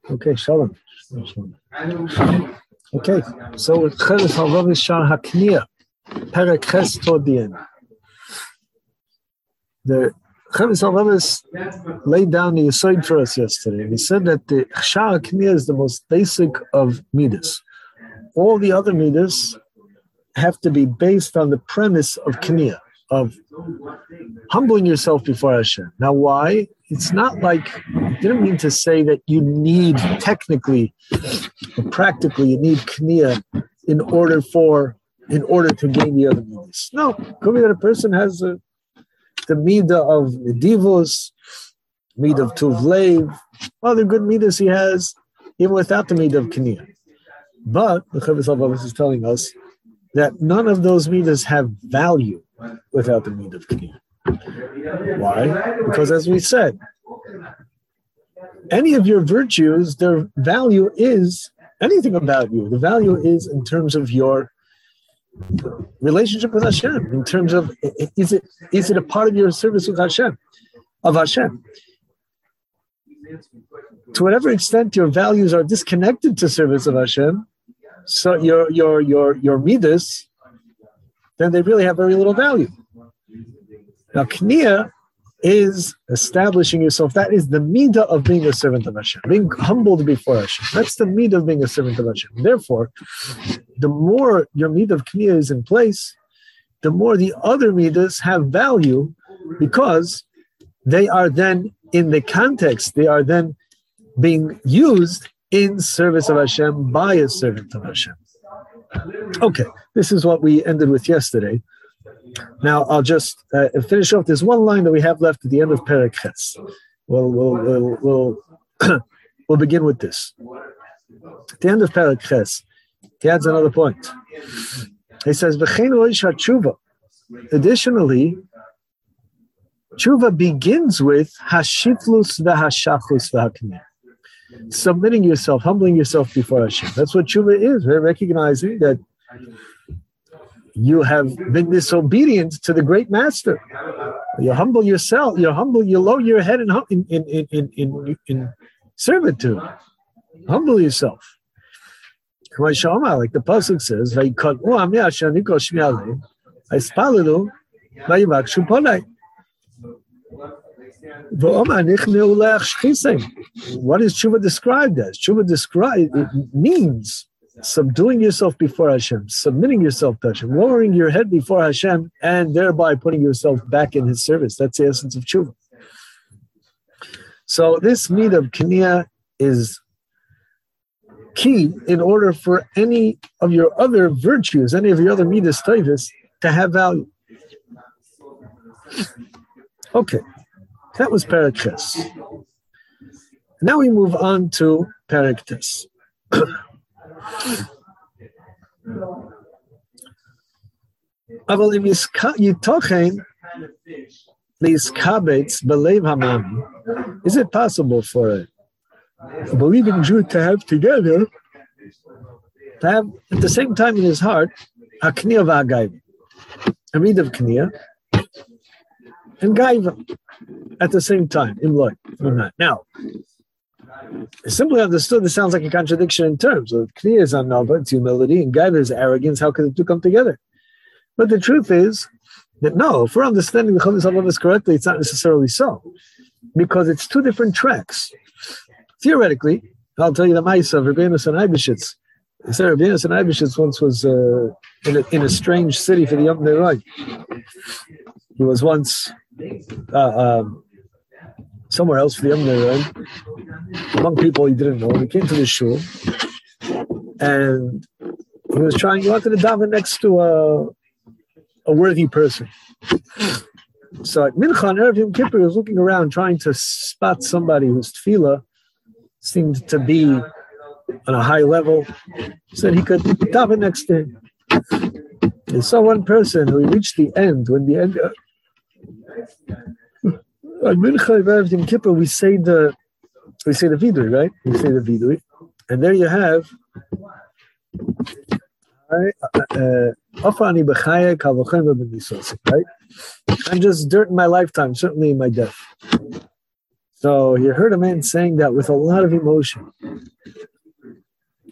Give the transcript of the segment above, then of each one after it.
Okay, shalom. Okay, so with Cheres Halvavis Shar Hakniya, Perek Ches toward the end. The Cheres Halvavis laid down the aside for us yesterday. He said that the Shar Hakniya is the most basic of midas. All the other midas have to be based on the premise of Kniya, of humbling yourself before Hashem. Now, why? It's not like, it didn't mean to say that you need technically, or practically, you need Kniya in order to gain the other midas. No, could be that a person has the midah of Medivos, midah of Tuv Lev, other good midas he has, even without the midah of Kniya. But the Cheres Halvavis is telling us that none of those midas have value without the midah of Kniya. Why? Because as we said, any of your virtues, their value is anything about you. The value is in terms of your relationship with Hashem, in terms of is it a part of your service with Hashem, of Hashem. To whatever extent your values are disconnected to service of Hashem, so your midas, then they really have very little value. Now, Kniya is establishing yourself. That is the midah of being a servant of Hashem, being humbled before Hashem. That's the midah of being a servant of Hashem. Therefore, the more your midah of Kniya is in place, the more the other midas have value, because they are then in the context, they are then being used in service of Hashem by a servant of Hashem. Okay, this is what we ended with yesterday. Now I'll just finish off. There's one line that we have left at the end of Perek Ches. We'll begin with this. At the end of Perek Ches, he adds another point. He says, additionally, tshuva begins with hashiflus v'hashachus v'hakneh. Submitting yourself, humbling yourself before Hashem. That's what tshuva is. We're recognizing that you have been disobedient to the great master. You humble yourself. You lower your head in servitude. Humble yourself. Like the pasuk says, what is tshuva described as? It means subduing yourself before Hashem, submitting yourself to Hashem, lowering your head before Hashem, and thereby putting yourself back in His service. That's the essence of tshuva. So this midah of Kniya is key in order for any of your other virtues, any of your other midas tovos, to have value. Okay, that was Perek Ches. Now we move on to Perek Tes. Is it possible for a believing Jew to have together, to have at the same time in his heart, a Kniya v'agaiva, a midah of Kniya and gaiva at the same time, in life? Now, simply understood, this sounds like a contradiction in terms. So Kniya is anava, it's humility, and gaiva is arrogance. How could the two come together? But the truth is that no, if we're understanding the Cheres Halvavis correctly, it's not necessarily so, because it's two different tracks. Theoretically, I'll tell you the Maisa of Rabbeinu and Eibeshitz. He said Rabbeinu and Eibeshitz once was in a strange city for the Yom Ne'erai. He was once somewhere else for the Yom Ne'erai, among people he didn't know. He came to the shul, and he wanted to daven next to a worthy person. So at Mincha and Erev Yom Kippur, he was looking around trying to spot somebody whose tefillah seemed to be on a high level, so that he could daven next to him. He saw one person who reached the end. When the end, on Mincha and Erev Yom Kippur, we say the vidui, right? We say the vidui, and there you have. Right? I'm just dirt in my lifetime, certainly in my death. So you heard a man saying that with a lot of emotion.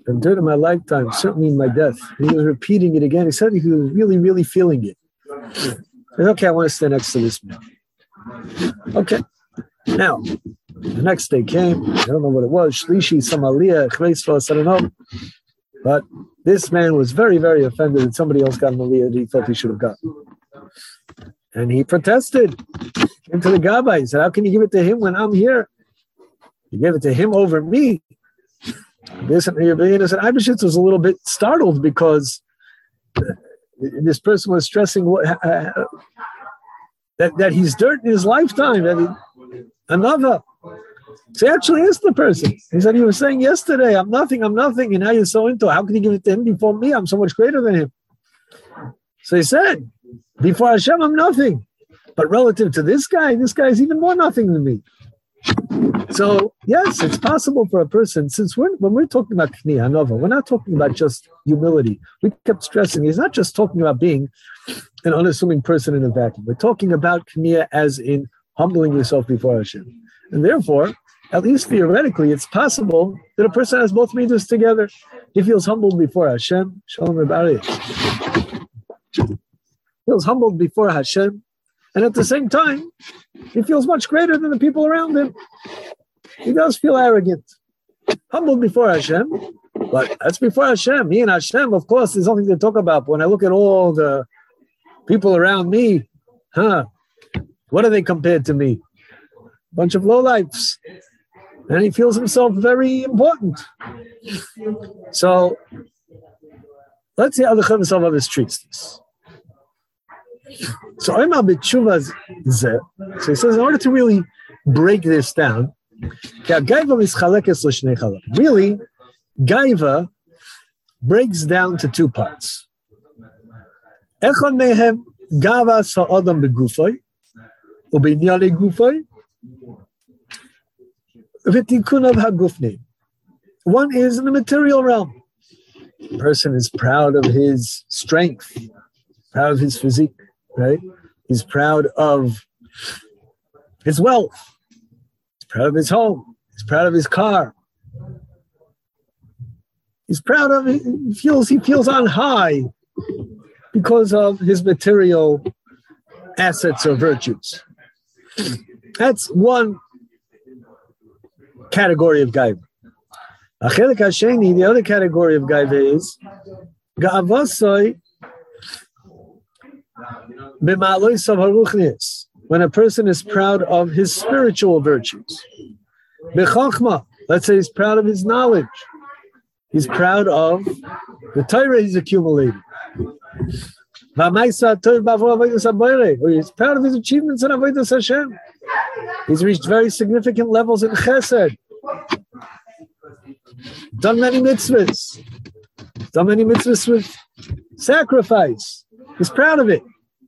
and during my lifetime, certainly in my death. And he was repeating it again. He said he was really, really feeling it. I said, okay, I want to stay next to this man. Okay. Now, the next day came. I don't know what it was. Shlishi, Samalia, Chveisros, I don't know. But this man was very, very offended that somebody else got an aliyah that he thought he should have gotten. And he protested. Came to the Gabbai. He said, how can you give it to him when I'm here? You gave it to him over me. This and Eibeshitz was a little bit startled because this person was stressing that he's dirt in his lifetime. Another. So he actually asked the person. He said, he was saying yesterday, I'm nothing, and now you're so into it. How can you give it to him before me? I'm so much greater than him. So he said, before Hashem, I'm nothing. But relative to this guy's even more nothing than me. So, yes, it's possible for a person, since when we're talking about Kniya Hanova, we're not talking about just humility. We kept stressing, he's not just talking about being an unassuming person in a vacuum. We're talking about Kniya as in humbling yourself before Hashem. And therefore, at least theoretically, it's possible that a person has both midas together. He feels humbled before Hashem. Shalom Rabbi. Feels humbled before Hashem. And at the same time, he feels much greater than the people around him. He does feel arrogant. Humbled before Hashem. But that's before Hashem. Me and Hashem, of course, there's nothing to talk about. But when I look at all the people around me, what are they compared to me? Bunch of lowlifes. And he feels himself very important. So let's see how the Chavis Halavis treats this. So he says, in order to really break this down, really, Gaiva breaks down to two parts. One is in the material realm. The person is proud of his strength, proud of his physique, right? He's proud of his wealth. He's proud of his home. He's proud of his car. He's proud of it. He feels on high because of his material assets or virtues. That's one category of gaiva. The other category of gaiva is ga'avasoi b'ma'aloisav haruchnius, when a person is proud of his spiritual virtues. B'chachma, let's say he's proud of his knowledge. He's proud of the Torah he's accumulated. Or he's proud of his achievements in Avodas Hashem. He's reached very significant levels in Chesed. Done many mitzvahs. Done many mitzvahs with sacrifice. He's proud of it.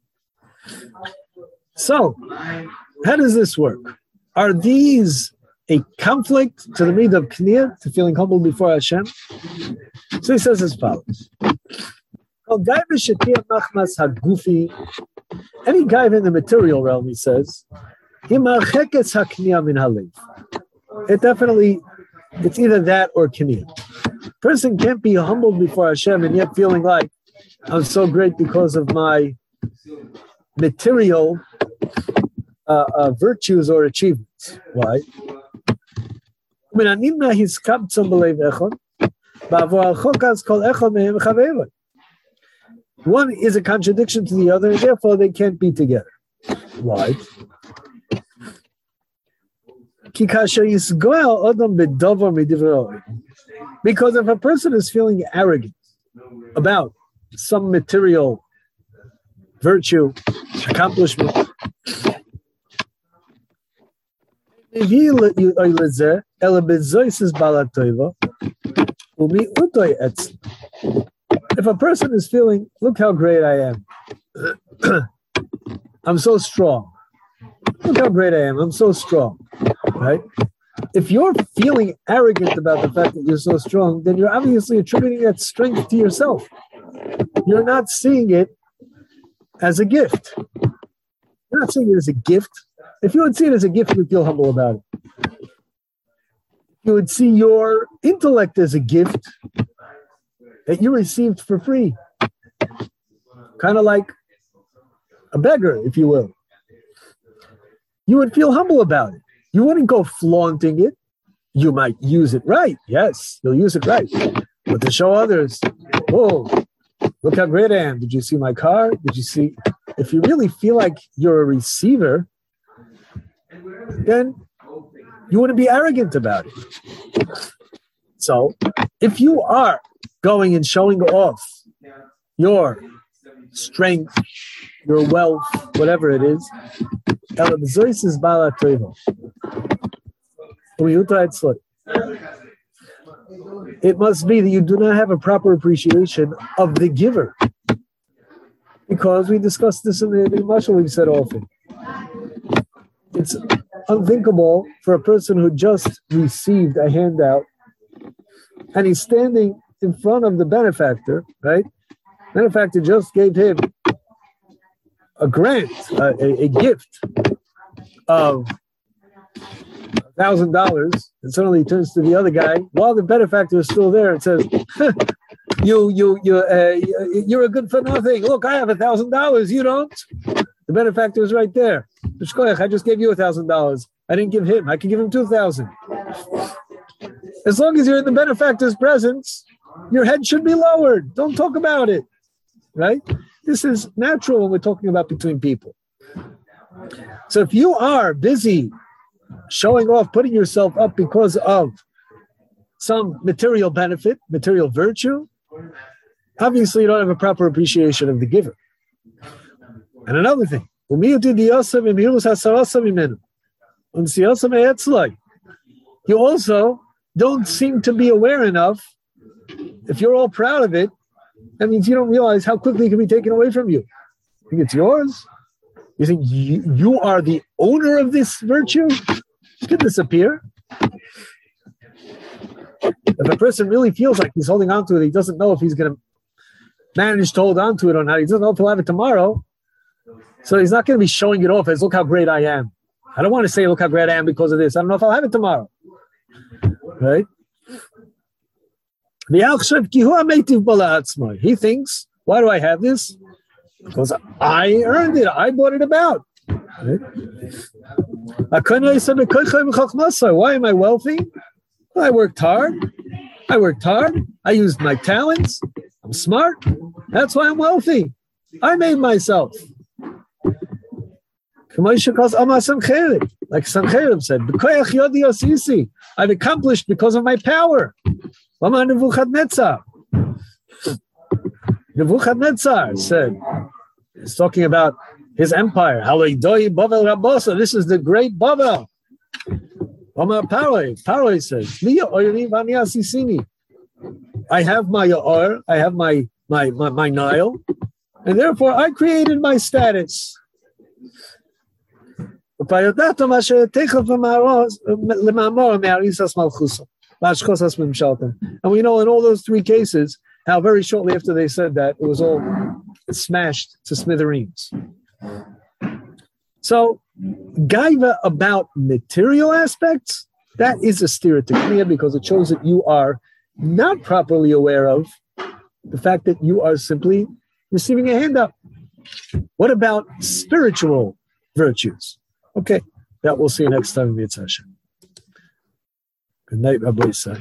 So, how does this work? Are these a conflict to the midah of Kniya, to feeling humble before Hashem? So he says as follows. Any guy in the material realm, he says, it definitely, it's either that or Kniya. Person can't be humbled before Hashem and yet feeling like I'm so great because of my material virtues or achievements. Why? One is a contradiction to the other, and therefore they can't be together. Why? Because if a person is feeling arrogant about some material virtue, accomplishment, if a person is feeling, look how great I am. I'm so strong. Look how great I am. I'm so strong. Right? If you're feeling arrogant about the fact that you're so strong, then you're obviously attributing that strength to yourself. You're not seeing it as a gift. You're not seeing it as a gift. If you would see it as a gift, you would feel humble about it. You would see your intellect as a gift, that you received for free. Kind of like a beggar, if you will. You would feel humble about it. You wouldn't go flaunting it. You might use it right. Yes, you'll use it right. But to show others, oh, look how great I am. Did you see my car? Did you see? If you really feel like you're a receiver, then you wouldn't be arrogant about it. So if you are going and showing off your strength, your wealth, whatever it is, it must be that you do not have a proper appreciation of the giver. Because we discussed this in the Mashal, we've said often. It's unthinkable for a person who just received a handout and he's standing in front of the benefactor, right? Benefactor just gave him a grant, a gift of $1,000, and suddenly he turns to the other guy while the benefactor is still there and says, "You're a good for nothing. Look, I have $1,000. You don't." The benefactor is right there. I just gave you $1,000. I didn't give him. I can give him $2,000. As long as you're in the benefactor's presence, your head should be lowered. Don't talk about it, right? This is natural when we're talking about between people. So if you are busy showing off, putting yourself up because of some material benefit, material virtue, obviously you don't have a proper appreciation of the giver. And another thing, you also don't seem to be aware enough. If you're all proud of it, that means you don't realize how quickly it can be taken away from you. You think it's yours? You think you are the owner of this virtue? It can disappear. If a person really feels like he's holding on to it, he doesn't know if he's going to manage to hold on to it or not. He doesn't know if he'll have it tomorrow. So he's not going to be showing it off as, look how great I am. I don't want to say, look how great I am because of this. I don't know if I'll have it tomorrow. Right? He thinks, why do I have this? Because I earned it. I brought it about. Right? Why am I wealthy? Well, I worked hard. I used my talents. I'm smart. That's why I'm wealthy. I made myself. Like Sancherib said, I've accomplished because of my power. Nebuchadnezzar said, he's talking about his empire. This is the great Bavel. Paroi says, I have my Ya'ar, I have my Nile, and therefore I created my status. And we know in all those three cases how very shortly after they said that, it was all smashed to smithereens. So, gaiva about material aspects, that is a stira tekniya because it shows that you are not properly aware of the fact that you are simply receiving a handout. What about spiritual virtues? Okay, that we'll see you next time in Mitzvah Hashem. Good night, Rabbi Isai.